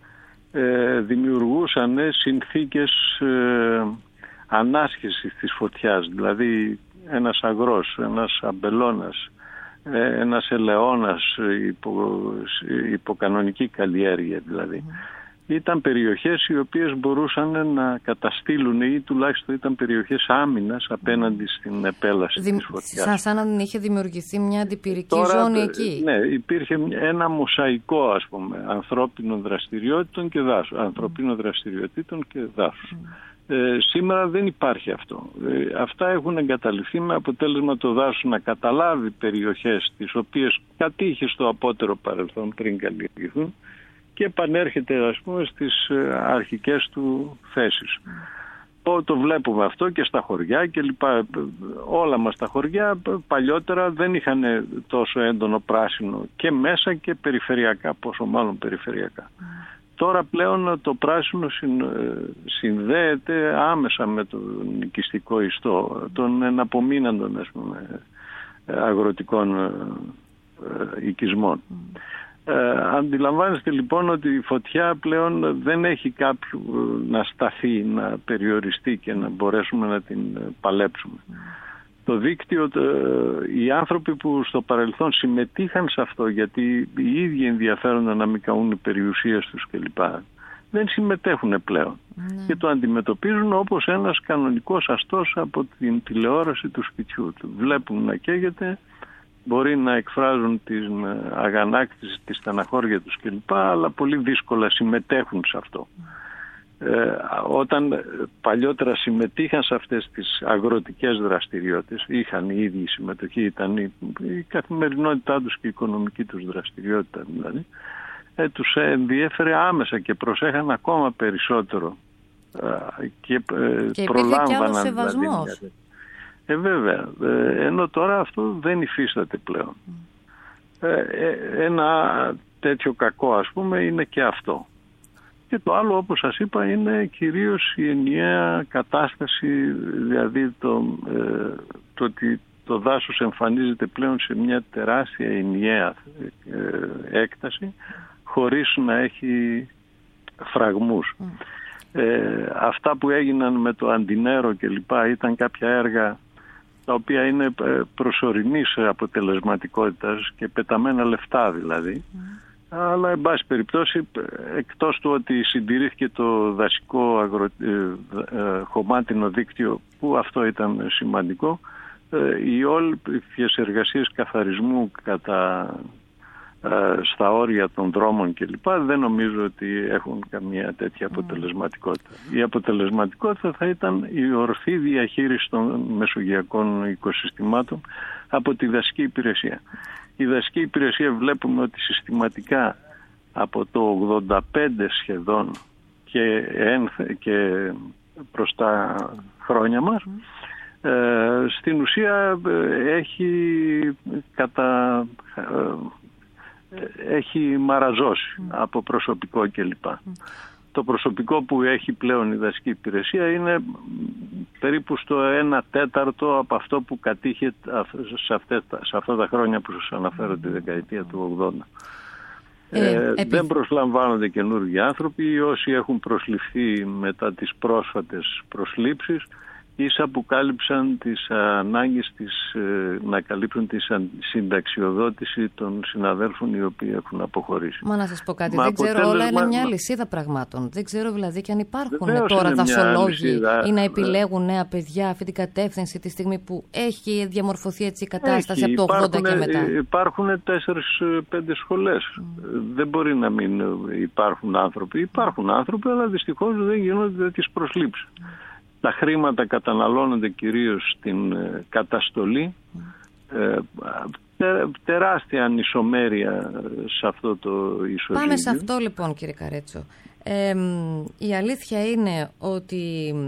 ε, δημιουργούσαν συνθήκες ε, ανάσχεσης της φωτιάς. Δηλαδή ένας αγρός, ένας αμπελώνας, ένας ελαιώνας υπό, υπό κανονική καλλιέργεια δηλαδή. Mm. Ήταν περιοχές οι οποίες μπορούσαν να καταστήλουν ή τουλάχιστον ήταν περιοχές άμυνας απέναντι στην επέλαση Δη... της φωτιάς. Σαν, σαν να είχε δημιουργηθεί μια αντιπυρική Τώρα, ζώνη εκεί. Ναι, υπήρχε ένα μοσαϊκό, ας πούμε, ανθρώπινων δραστηριότητων και δάσους. Mm. Ανθρωπίνων δραστηριοτήτων και δάσους. Mm. Ε, σήμερα δεν υπάρχει αυτό. Ε, αυτά έχουν εγκαταλειφθεί με αποτέλεσμα το δάσος να καταλάβει περιοχές τις οποίες κατήχε στο απότερο παρελθόν πριν καλλιεργηθούν και επανέρχεται, ας πούμε, στις αρχικές του θέσεις. Mm. Το βλέπουμε αυτό και στα χωριά και λοιπά. Όλα μας τα χωριά παλιότερα δεν είχαν τόσο έντονο πράσινο και μέσα και περιφερειακά, πόσο μάλλον περιφερειακά. Mm. Τώρα πλέον το πράσινο συνδέεται άμεσα με τον οικιστικό ιστό, των εναπομείναντων, ας πούμε, αγροτικών οικισμών. Mm. Ε, αντιλαμβάνεστε λοιπόν ότι η φωτιά πλέον δεν έχει κάποιου να σταθεί, να περιοριστεί και να μπορέσουμε να την παλέψουμε. Mm. Το δίκτυο, το, οι άνθρωποι που στο παρελθόν συμμετείχαν σε αυτό, γιατί οι ίδιοι ενδιαφέρονταν να μην καούν οι περιουσίες τους κλπ, δεν συμμετέχουν πλέον. Ναι. Και το αντιμετωπίζουν όπως ένας κανονικός αστός από την τηλεόραση του σπιτιού του. Βλέπουν να καίγεται, μπορεί να εκφράζουν την αγανάκτηση, τη στεναχώρια τους κλπ, αλλά πολύ δύσκολα συμμετέχουν σε αυτό. Ε, όταν παλιότερα συμμετείχαν σε αυτές τις αγροτικές δραστηριότητες, είχαν η ίδια συμμετοχή, ήταν η, η καθημερινότητά τους και η οικονομική τους δραστηριότητα δηλαδή, ε, τους ενδιέφερε άμεσα και προσέχαν ακόμα περισσότερο ε, και, ε, και προλάμβαναν και σεβασμός. Δηλαδή. Ε, βέβαια, ε, ενώ τώρα αυτό δεν υφίσταται πλέον. Mm. Ε, ένα τέτοιο κακό, ας πούμε, είναι και αυτό. Και το άλλο, όπως σας είπα, είναι κυρίως η ενιαία κατάσταση, δηλαδή το, ε, το ότι το δάσος εμφανίζεται πλέον σε μια τεράστια ενιαία ε, έκταση, χωρίς να έχει φραγμούς. Mm. Ε, αυτά που έγιναν με το Αντινέρο και λοιπά ήταν κάποια έργα τα οποία είναι προσωρινής αποτελεσματικότητας και πεταμένα λεφτά δηλαδή. Mm. Αλλά, εν πάση περιπτώσει, εκτός του ότι συντηρήθηκε το δασικό αγρο... ε, ε, χωμάτινο δίκτυο, που αυτό ήταν σημαντικό, ε, οι όλες εργασίες καθαρισμού κατά, ε, στα όρια των δρόμων κλπ. Δεν νομίζω ότι έχουν καμία τέτοια αποτελεσματικότητα. Η αποτελεσματικότητα θα ήταν η ορθή διαχείριση των μεσογειακών οικοσυστημάτων από τη δασική υπηρεσία. Η δασική υπηρεσία βλέπουμε ότι συστηματικά από το ογδόντα πέντε σχεδόν και, και προς τα χρόνια μας ε, στην ουσία έχει, κατα, ε, έχει μαραζώσει από προσωπικό κλπ. Το προσωπικό που έχει πλέον η δασική υπηρεσία είναι περίπου στο ένα τέταρτο από αυτό που κατήχε σε, αυτές, σε αυτά τα χρόνια που σας αναφέρω, τη δεκαετία του ογδόντα. Ε, ε, επί... Δεν προσλαμβάνονται καινούργιοι άνθρωποι. Όσοι έχουν προσληφθεί μετά τις πρόσφατες προσλήψεις ίσα που κάλυψαν τις ανάγκες της, ε, να καλύψουν τη συνταξιοδότηση των συναδέλφων οι οποίοι έχουν αποχωρήσει. Μα να σας πω κάτι, Μα δεν αποτέλεσμα... ξέρω, όλα είναι μια λυσίδα πραγμάτων. Δεν ξέρω δηλαδή και αν υπάρχουν Βεβαίως τώρα δασολόγοι ή να ε, επιλέγουν νέα παιδιά αυτή την κατεύθυνση τη στιγμή που έχει διαμορφωθεί έτσι η κατάσταση έχει, από το ογδόντα υπάρχουν, και μετά. Υπάρχουν τέσσερις πέντε σχολές. Mm. Δεν μπορεί να μην υπάρχουν άνθρωποι. Υπάρχουν άνθρωποι, αλλά δυστυχώς δεν γίνονται τις προσλήψεις. Mm. Τα χρήματα καταναλώνονται κυρίως στην ε, καταστολή. Ε, τε, τεράστια ανισομέρεια σε αυτό το ισοζύγιο. Πάμε σε αυτό λοιπόν, κύριε Καρέτσο. Ε, η αλήθεια είναι ότι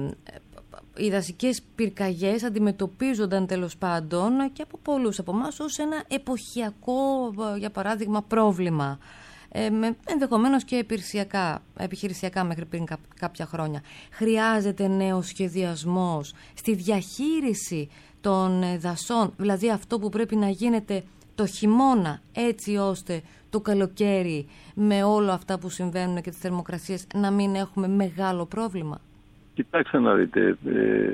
οι δασικές πυρκαγιές αντιμετωπίζονταν τέλος πάντων και από πολλούς από εμάς ως ένα εποχιακό, για παράδειγμα, πρόβλημα. Ε, με, ενδεχομένως και επιχειρησιακά, επιχειρησιακά μέχρι πριν κά, κάποια χρόνια. Χρειάζεται νέος σχεδιασμός στη διαχείριση των δασών, δηλαδή αυτό που πρέπει να γίνεται το χειμώνα, έτσι ώστε το καλοκαίρι με όλα αυτά που συμβαίνουν και τις θερμοκρασίες να μην έχουμε μεγάλο πρόβλημα. Κοιτάξτε να δείτε, ε,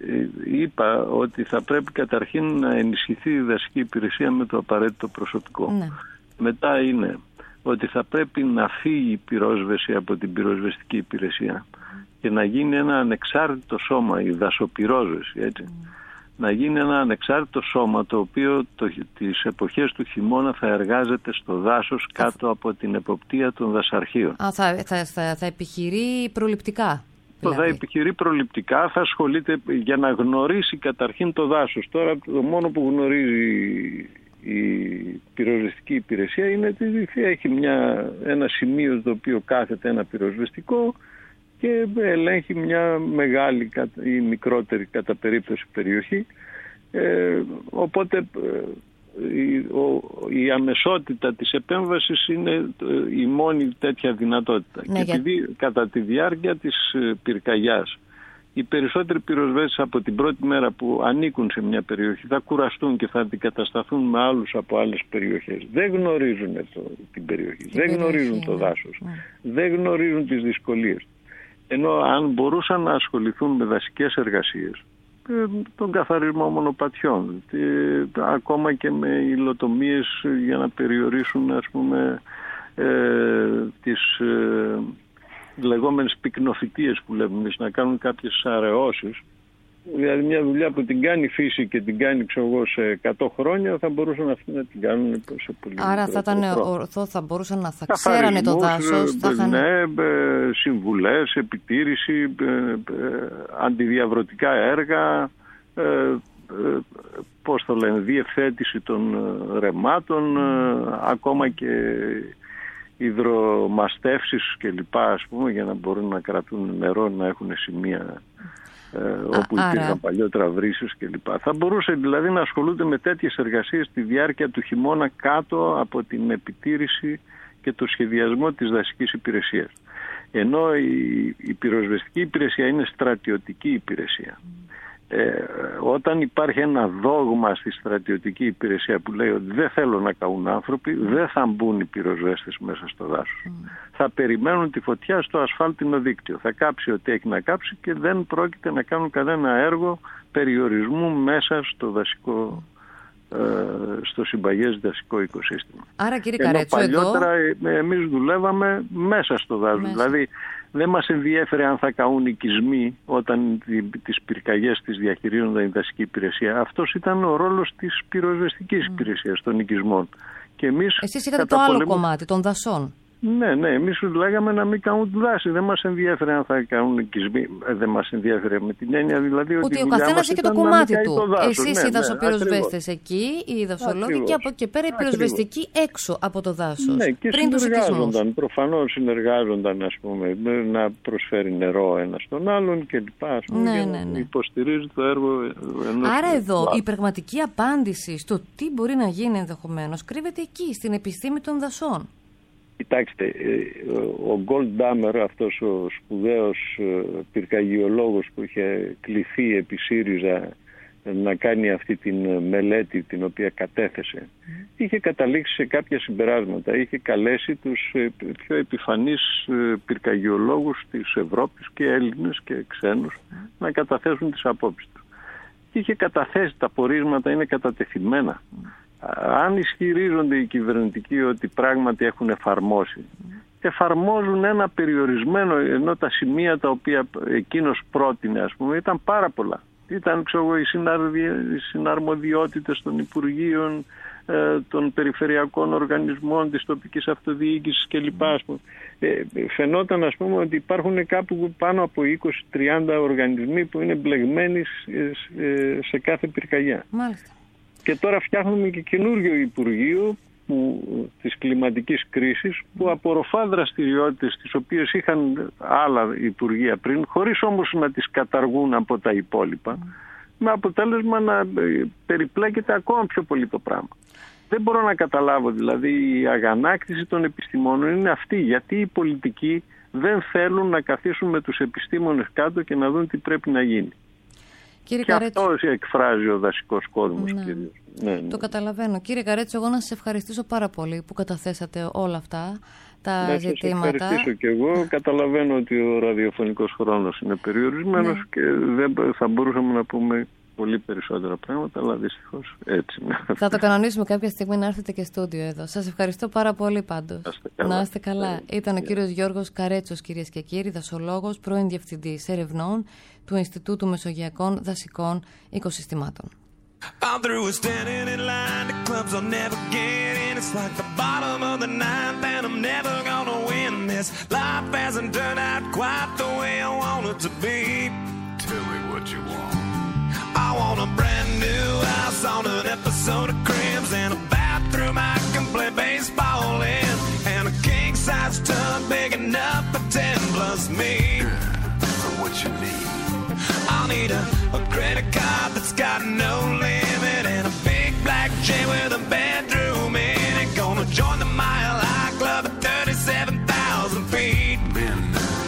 είπα ότι θα πρέπει καταρχήν να ενισχυθεί η δασική υπηρεσία με το απαραίτητο προσωπικό. Ναι. Μετά είναι ότι θα πρέπει να φύγει η πυρόσβεση από την πυροσβεστική υπηρεσία και να γίνει ένα ανεξάρτητο σώμα, η δασοπυρόσβεση, έτσι. Mm. Να γίνει ένα ανεξάρτητο σώμα το οποίο το, τις εποχές του χειμώνα θα εργάζεται στο δάσος κάτω από την εποπτεία των δασαρχείων. Α, θα, θα, θα, θα επιχειρεί προληπτικά. Δηλαδή. Θα επιχειρεί προληπτικά, θα ασχολείται για να γνωρίσει καταρχήν το δάσος. Τώρα το μόνο που γνωρίζει η πυροσβεστική υπηρεσία είναι ότι έχει μια, ένα σημείο στο οποίο κάθεται ένα πυροσβεστικό και ελέγχει μια μεγάλη ή μικρότερη κατά περίπτωση περιοχή. Ε, οπότε η, ο, η αμεσότητα της επέμβασης είναι η μόνη τέτοια δυνατότητα. Ναι, και επειδή για... κατά τη διάρκεια της πυρκαγιάς οι περισσότεροι πυροσβέστες από την πρώτη μέρα που ανήκουν σε μια περιοχή θα κουραστούν και θα αντικατασταθούν με άλλους από άλλες περιοχές. Δεν γνωρίζουν το, την περιοχή, την δεν περιοχή, γνωρίζουν το δάσος, mm. δεν γνωρίζουν τις δυσκολίες. Ενώ αν μπορούσαν να ασχοληθούν με δασικές εργασίες, τον καθαρισμό μονοπατιών, ακόμα και με υλοτομίες για να περιορίσουν, ας πούμε, ε, τις... Ε, λεγόμενες πυκνοφυτίες που λέμε εμείς, να κάνουν κάποιες αραιώσεις. Δηλαδή μια δουλειά που την κάνει η φύση και την κάνει, ξέρω εγώ, σε εκατό χρόνια, θα μπορούσαν αυτοί να την κάνουν σε πολύ. Άρα θα ήταν ορθό, θα μπορούσαν να θα ξέρανε το δάσος. Θα είχαν... Ναι, συμβουλές, επιτήρηση, αντιδιαβρωτικά έργα, πώς το λένε, διευθέτηση των ρεμάτων, mm. ακόμα και υδρομαστεύσεις και λοιπά, ας πούμε, για να μπορούν να κρατούν νερό, να έχουν σημεία ε, όπου Α, υπήρχαν παλιότερα βρύσεις και λοιπά. Θα μπορούσε δηλαδή να ασχολούνται με τέτοιες εργασίες τη διάρκεια του χειμώνα κάτω από την επιτήρηση και το σχεδιασμό της δασικής υπηρεσίας. Ενώ η, η πυροσβεστική υπηρεσία είναι στρατιωτική υπηρεσία. Ε, όταν υπάρχει ένα δόγμα στη στρατιωτική υπηρεσία που λέει ότι δεν θέλω να καούν άνθρωποι, δεν θα μπουν οι πυροσβέστες μέσα στο δάσος. Mm. Θα περιμένουν τη φωτιά στο ασφάλτινο δίκτυο. Θα κάψει ό,τι έχει να κάψει και δεν πρόκειται να κάνουν κανένα έργο περιορισμού μέσα στο δασικό ε, στο συμπαγές δασικό οικοσύστημα. Άρα κύριε Καρέτσο, ενώ παλιότερα εδώ... εμείς δουλεύαμε μέσα στο δάσος. Μέσα. Δηλαδή δεν μας ενδιέφερε αν θα καούν οικισμοί όταν τις πυρκαγιές τις διαχειρίζονταν η δασική υπηρεσία. Αυτός ήταν ο ρόλος της πυροσβεστικής mm. υπηρεσίας των οικισμών. Και εμείς εσείς είχατε το άλλο πολέμου... κομμάτι των δασών. Ναι, ναι, εμείς λέγαμε να μην κάνουν τη δάση. Δεν μας ενδιαφέρε αν θα κάνουν οικισμοί. Δεν μας ενδιαφέρε με την έννοια δηλαδή ότι. Ότι ο καθένας έχει το κομμάτι του. Εσείς ναι, οι δασοπυροσβέστες ναι, εκεί, οι δασολόγοι, και από εκεί πέρα οι πυροσβεστικοί έξω από το δάσος. Ναι, και πριν συνεργάζονταν. Προφανώς συνεργάζονταν, ας πούμε, να προσφέρει νερό ένα στον άλλον κλπ. Ναι, ναι, ναι, ναι. Υποστηρίζει το έργο ενός. Άρα εδώ λάθος. Η πραγματική απάντηση στο τι μπορεί να γίνει ενδεχομένως κρύβεται εκεί, στην επιστήμη των δασών. Κοιτάξτε, ο Γκολντάμερ, αυτός ο σπουδαίος πυρκαγιολόγος που είχε κληθεί επί ΣΥΡΙΖΑ να κάνει αυτή την μελέτη την οποία κατέθεσε, mm. είχε καταλήξει σε κάποια συμπεράσματα. Είχε καλέσει τους πιο επιφανείς πυρκαγιολόγους της Ευρώπης και Έλληνες και ξένους mm. να καταθέσουν τις απόψεις τους. Και είχε καταθέσει, τα πορίσματα είναι κατατεθειμένα. Mm. Αν ισχυρίζονται οι κυβερνητικοί ότι πράγματι έχουν εφαρμόσει, εφαρμόζουν ένα περιορισμένο, ενώ τα σημεία τα οποία εκείνος πρότεινε, ας πούμε, ήταν πάρα πολλά. Ήταν, ξέρω, οι συναρμοδιότητες των Υπουργείων, των περιφερειακών οργανισμών, της τοπικής αυτοδιοίκησης κλπ. Ε, φαινόταν, ας πούμε, ότι υπάρχουν κάπου πάνω από είκοσι με τριάντα οργανισμοί που είναι μπλεγμένοι σε κάθε πυρκαγιά. Μάλιστα. Και τώρα φτιάχνουμε και καινούριο Υπουργείο που, της κλιματικής κρίσης, που απορροφά δραστηριότητες τις οποίες είχαν άλλα Υπουργεία πριν, χωρίς όμως να τις καταργούν από τα υπόλοιπα, mm. με αποτέλεσμα να περιπλέκεται ακόμα πιο πολύ το πράγμα. Δεν μπορώ να καταλάβω, δηλαδή η αγανάκτηση των επιστημόνων είναι αυτή, γιατί οι πολιτικοί δεν θέλουν να καθίσουν με τους επιστήμονες κάτω και να δουν τι πρέπει να γίνει. Κύριε και Καρέτσο, αυτό εκφράζει ο δασικός κόσμος. Ναι. Κυρίως. Ναι, ναι. Το καταλαβαίνω. Κύριε Καρέτσο, εγώ να σας ευχαριστήσω πάρα πολύ που καταθέσατε όλα αυτά τα να ζητήματα. Να σας ευχαριστήσω και εγώ. Καταλαβαίνω ότι ο ραδιοφωνικός χρόνος είναι περιορισμένος, ναι. και δεν θα μπορούσαμε να πούμε πολύ περισσότερα πράγματα, αλλά δυστυχώς έτσι. Θα το κανονίσουμε κάποια στιγμή να έρθετε και στούντιο εδώ. Σας ευχαριστώ πάρα πολύ πάντως. Να είστε καλά. Yeah. Ήταν ο κύριος Γιώργος Καρέτσος, κυρίες και κύριοι, δασολόγος, πρώην διευθυντής ερευνών του Ινστιτούτου Μεσογειακών Δασικών Οικοσυστημάτων. I'm through with standing in line to clubs I'll never get in. It's like the bottom of the ninth and I'm never gonna win this. Life hasn't turned out quite the way I want it to be. Tell me what you want. I want a brand new house on an episode of Cribs and a bathroom I can play baseball in, and a king-size tub big enough for ten plus me. For what you need. I'll need a, a credit card that's got no limit and a big black jet with a bedroom in it. Gonna join the Mile High Club at thirty-seven thousand feet. Been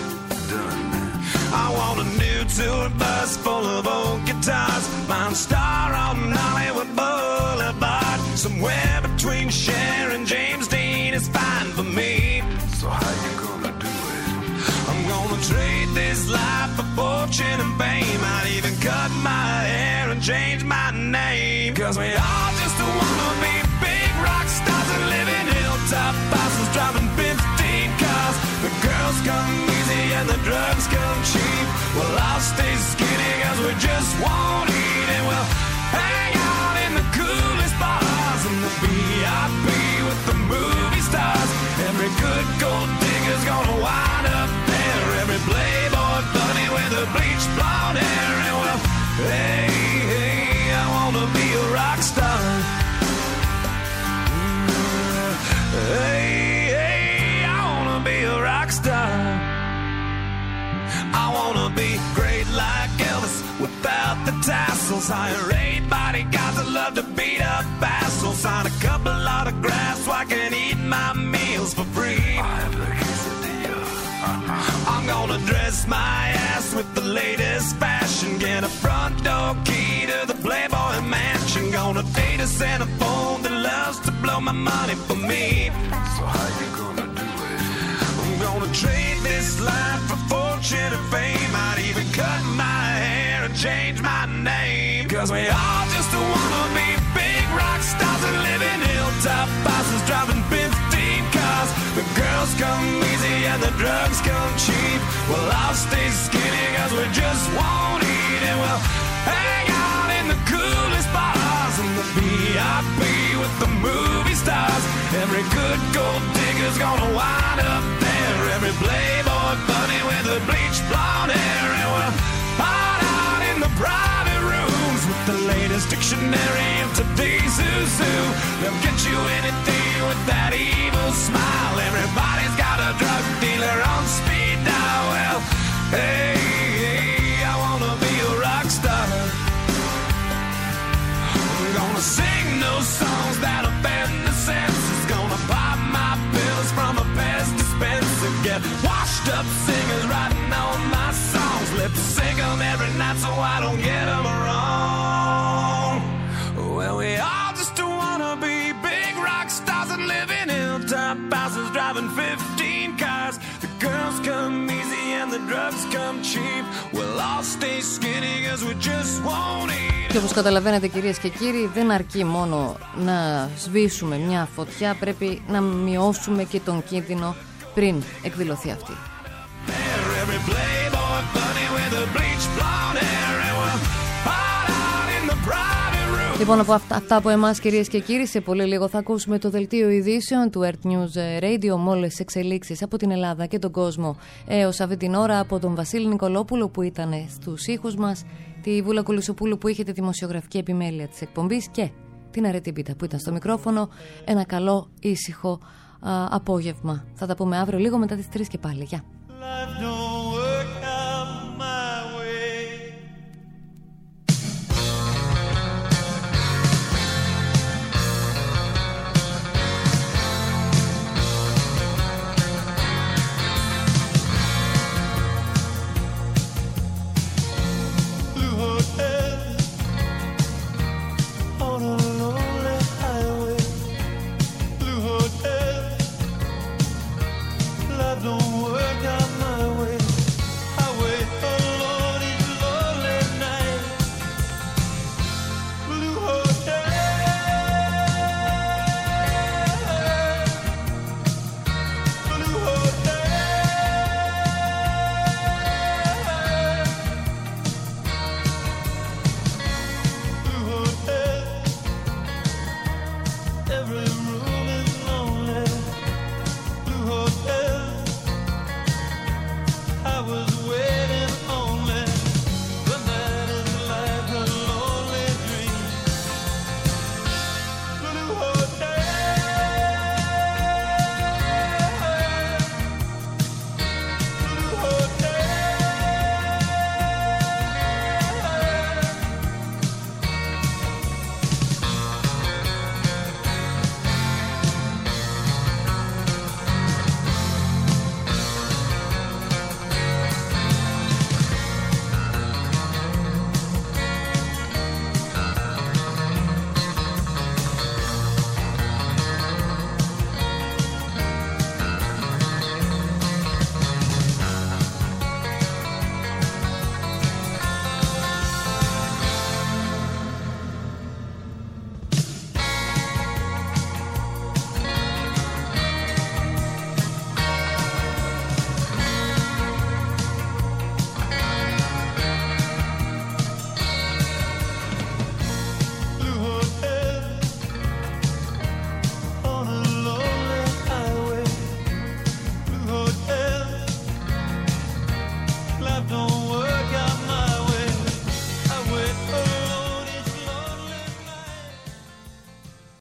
done. I want a new tour bus full of old guitars, Mine Star on Hollywood Boulevard. Somewhere between Cher and James Dean is fine for me. So how you gonna do it? I'm gonna trade this life for fortune and fame. I'd even cut my hair and change my name. Cause we all just wanna be big rock stars and live in hilltop houses, driving fifteen cars. The girls come easy and the drugs come cheap. Well, I'll stay skinny cause we just won't eat, and we'll hang out in the coolest bars and the V I P with the movie stars. Every good gold digger's gonna wind up there, every playboy bunny with a bleached blonde hair. And well, hey, hey, I wanna be a rock star. Hey, hey, I wanna be a rock star. I wanna be great like Elvis without the tassels. Hire eight bodyguards that love to beat up assholes. Sign a couple autographs so I can eat my meals for free. I have the quesadilla. Uh-huh. I'm gonna dress my ass with the latest fashion. Get a front door key to the Playboy Mansion. Gonna date a Santa phone that loves to blow my money for me. So how you gonna do it? I'm gonna trade this life for fortune and fame. I'd even cut my hair and change my name. Cause we all just wanna be big rock come easy and the drugs come cheap. We'll all stay skinny cause we just won't eat. And we'll hang out in the coolest bars and the V I P with the movie stars. Every good gold digger's gonna wind up there. Every playboy bunny with the bleached blonde hair. And we'll hide out in the private rooms with the latest dictionary of today's zoo. They'll get you anything with that evil smile. Everybody's got a drug dealer on speed dial. Well, hey, hey, I wanna be a rock star. I'm gonna sing those songs that offend the senses. Gonna pop my pills from a Pez dispenser. Get washed up singers writing on my songs. Lip sync them every night so I don't get them wrong. Well, we all just wanna be big rock stars and live in hilltop houses driving fifteen cars. The girls come easy and the drugs come cheap. We'll all stay skinny cause we just won't eat. Και όπως καταλαβαίνετε κυρίες και κύριοι, δεν αρκεί μόνο να σβήσουμε μια φωτιά, πρέπει να μειώσουμε και τον κίνδυνο πριν εκδηλωθεί αυτή. Λοιπόν, από αυτά, αυτά από εμάς κυρίες και κύριοι, σε πολύ λίγο θα ακούσουμε το δελτίο ειδήσεων του Earth News Radio με όλες τις εξελίξεις από την Ελλάδα και τον κόσμο έως αυτή την ώρα, από τον Βασίλη Νικολόπουλο που ήταν στους ήχους μας, τη Βούλα Κουλουσοπούλου που είχε τη δημοσιογραφική επιμέλεια της εκπομπής και την Αρετή Πίτα που ήταν στο μικρόφωνο. Ένα καλό ήσυχο α, απόγευμα. Θα τα πούμε αύριο λίγο μετά τις τρεις και πάλι. Γεια. Don't